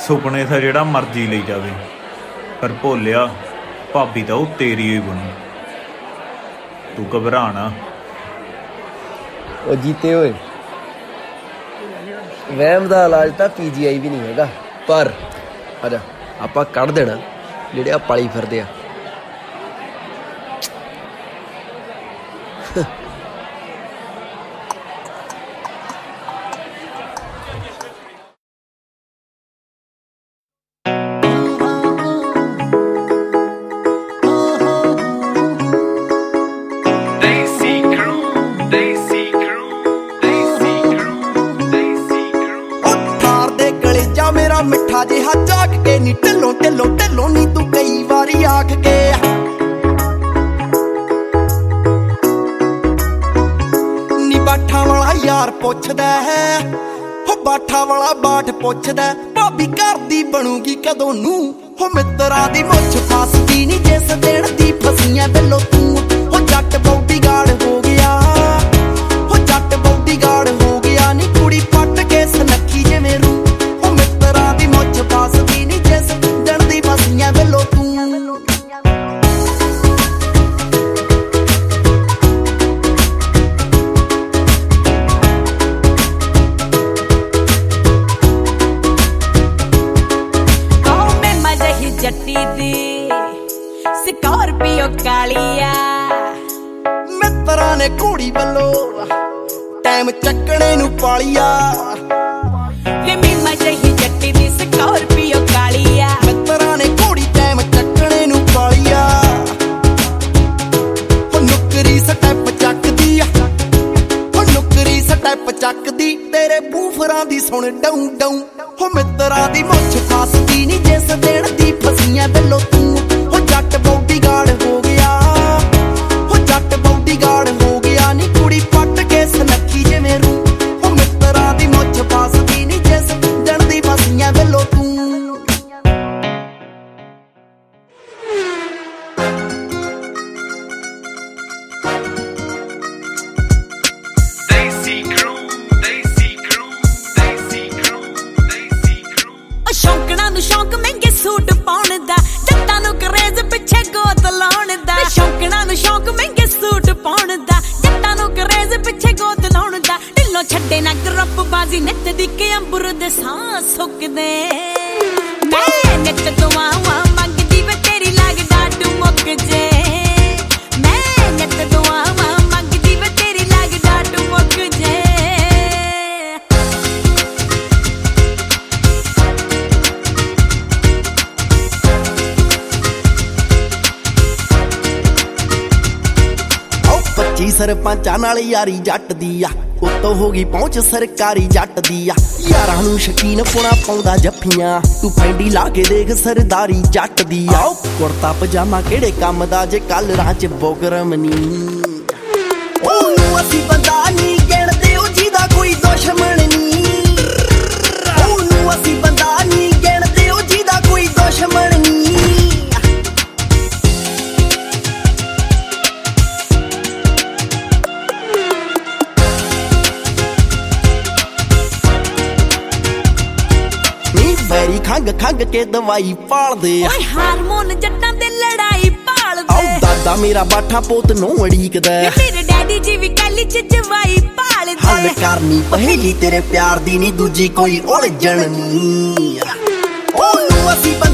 ਸੁਪਨੇ ਤਾਂ ਜਿਹੜਾ ਮਰਜ਼ੀ ਲਈ ਜਾਵੇ, ਪਰ ਭੋਲਿਆ ਭਾਬੀ ਤਾਂ ਉਹ ਤੇਰੀ ਹੀ ਬਣੂ। ਤੂੰ ਘਬਰਾ ਨਾ। ਉਹ ਜੀਤੇ ਓਏ, ਵਹਿਮ ਦਾ ਇਲਾਜ ਤਾਂ PGI ਵੀ ਨਹੀਂ ਹੈਗਾ, ਪਰ ਆਜਾ ਆਪਾਂ ਕੱਢ ਦੇਣਾ ਜਿਹੜੇ ਆ ਪਾਲੀ ਫਿਰਦੇ ਆ। ਮੇਰਾ ਮਿੱਠਾ ਜਿਹਾ ਝਾਕ ਕੇ ਨੀ ਢਿੱਲੋਂ ਢਿੱਲੋਂ ਢਿੱਲੋਂ ਨੀ ਤੂੰ ਕਈ ਵਾਰੀ ਆਖ ਕੇ ਨੀ ਬਾਠਾਂ ਵਾਲਾ ਯਾਰ ਪੁੱਛਦਾ ਹੈ, ਹੋ ਬਾਠਾਂ ਵਾਲਾ ਬਾਠ ਪੁੱਛਦਾ ਭਾਬੀ ਘਰ ਦੀ ਬਣੂਗੀ ਕਦੋਂ ਨੂੰ। ਹੋ ਮਿੱਤਰਾਂ ਦੀ ਮੁੱਛ ਫਸਦੀ ਨੀ ਜਿਸ ਦਿਨ ਦੀ ਫਸੀਆਂ ਬਿੱਲੋ ਤੂੰ। ਹੋ ਜੱਟ ਬੌਡੀਗਾਰਡ ਹੋ ਗਿਆ, ਹੋ ਜੱਟ ਬੌਡੀਗਾਰਡ ਹੋ ਗਿਆ ਨੀ ਕੁੜੀ ਪੱਟ ਕੇ ਸਨੱਖੀ ਜਿਵੇਂ ਰੂ। ਫਸਦੀ ਨੀ ਜਿਸ ਦਿਨ ਦੀ ਫਸੀਆਂ ਬਿੱਲੋ ਤੂੰ। ਜੱਟੀ ਦੀ ਸਕਾਰਪੀਓ ਕਾਲੀਆ, ਮਿੱਤਰਾਂ ਨੇ ਘੋੜੀ ਵੱਲੋਂ ਟਾਈਮ ਚੱਕਣੇ ਨੂੰ ਪਾਲੀਆ। ਵੇ ਮੀਮਾ ਜਹੀ ਜੱਟੀ ਦੀ ਸਕਾਰਪੀਓ ਕਾਲੀਆ, ਮਿੱਤਰਾਂ ਨੇ ਘੋੜੀ ਟਾਈਮ ਚੱਕਣੇ ਨੂੰ ਪਾਲੀਆ। ਹੋ ਨੁਕਰੀ ਸਟੈਪ ਚੱਕਦੀ ਆ, ਹੋ ਨੁਕਰੀ ਸਟੈਪ ਚੱਕਦੀ ਤੇਰੇ ਬੂਫਰਾਂ ਦੀ ਸੁਣ ਡਾਊ ਡਾਊ। ਹੋ ਮਿੱਤਰਾਂ ਦੀ ਮੁੱਛ ਫਸਦੀ ਨੀ ਜਿਸ ਦਿਨ ਦੀ ਫਸੀਆਂ ਬਿੱਲੋ ਤੂੰ। ਹੋ ਜੱਟ ਬੌਡੀਗਾਰਡ ਹੋ ਗਿਆ, ਹੋ ਜੱਟ ਬੌਡੀਗਾਰਡ ਹੋ ਗਿਆ ਨੀ ਕੁੜੀ ਪੱਟ ਕੇ ਸਨੱਖੀ ਜਿਵੇਂ ਰੂ। ਹੋ ਮਿੱਤਰਾਂ ਦੀ ਮੁੱਛ ਫਸਦੀ ਨੀ ਜਿਸ ਦਿਨ ਦੀ ਫਸੀਆਂ ਬਿੱਲੋ ਤੂੰ। ਸ਼ੌਂਕਣਾ ਨੂੰ ਸ਼ੌਂਕ ਮਹਿੰਗੇ ਸੂਟ ਪਾਉਣ ਦਾ, ਜੱਟਾਂ ਨੂੰ ਕਰੇਜ਼ ਪਿੱਛੇ ਗੋਤ ਲਾਉਣ ਦਾ। ਸ਼ੌਂਕਣਾ ਨੂੰ ਸ਼ੌਂਕ ਮਹਿੰਗੇ ਸੂਟ ਪਾਉਣ ਦਾ, ਜੱਟਾਂ ਨੂੰ ਕਰੇਜ਼ ਪਿੱਛੇ ਗੋਤ ਲਾਉਣ ਦਾ। ਢਿੱਲੋਂ ਛੱਡੇ ਨਾ ਗਰੁੱਪ ਬਾਜ਼ੀ ਨਿੱਤ ਦੀ ਕੇ ਅੰਬਰ ਦੇ ਸਾਹ ਸੁੱਕਦੇ। ਮੈਂ ਨਿੱਤ ਦੁਆਵਾਂ ਮੰਗਦੀ ਵੇ ਤੇਰੀ ਲਾਗ ਡਾਟ ਮੁੱਕ ਜੇ। ਮੈਂ ਨਿੱਤ ਦੁਆਵਾਂ ਮੰਗਦੀ ਵੇ ਤੇਰੀ ਲਾਗ ਡਾਟ ਮੁੱਕ ਜੇ। ਸਰਪੰਚਾਂ ਨਾਲ ਯਾਰੀ ਜੱਟ ਦੀ ਆ, ਉੱਤੋਂ ਹੋ ਗਈ ਪਹੁੰਚ ਸਰਕਾਰੀ ਜੱਟ ਦੀ ਆ। ਯਾਰਾਂ ਨੂੰ ਸ਼ਕੀਨ ਪੁਣਾ ਪਾਉਂਦਾ ਜੱਫੀਆਂ, ਤੂੰ ਪੈਂਡੀ ਲਾ ਕੇ ਦੇਖ ਸਰਦਾਰੀ ਜੱਟ ਦੀ ਆ। ਕੁੜਤਾ ਪਜਾਮਾ ਕਿਹੜੇ ਕੰਮ ਦਾ ਜੇ ਕੱਲ ਰਾਹ ਚ ਬੋਗਰਮ ਨੀ। ਉਹਨੂੰ ਅਸੀਂ ਬੰਦਾ ਨੀ ਗਿਣਦੇ ਉਹ ਜਿਹਦਾ ਕੋਈ ਦੁਸ਼ਮਣ ਨੀ। ਉਹਨੂੰ ਅਸੀਂ ਬੰਦਾ ਨੀ ਗਿਣਦੇ ਉਹ ਜਿਹਦਾ ਕੋਈ ਦੁਸ਼ਮਣ ਨੀ। ਵੈਰੀ ਖੰਗ ਖੰਗ ਕੇ ਦਵਾਈ ਪਾਲਦੇ ਆ। ਓਏ ਹਾਰਮੋਨ ਜੱਟਾਂ ਦੇ ਲੜਾਈ ਭਾਲਦੇ। ਆਓ ਦਾਦਾ ਮੇਰਾ ਬਾਠਾ ਪੋਤ ਨੂੰ ਅੜੀਕਦਾ, ਮੇਰੇ ਡੈਡੀ ਜੀ ਵੀ ਕੱਲੀ ਚ ਜਵਾਈ ਭਾਲਦੇ। ਹੱਲ ਕਰਨੀ ਪਹੇਲੀ ਤੇਰੇ ਪਿਆਰ ਦੀ ਨੀ ਦੂਜੀ ਕੋਈ ਉਲਝਣ ਨੀ। ਉਹਨੂੰ ਅਸੀਂ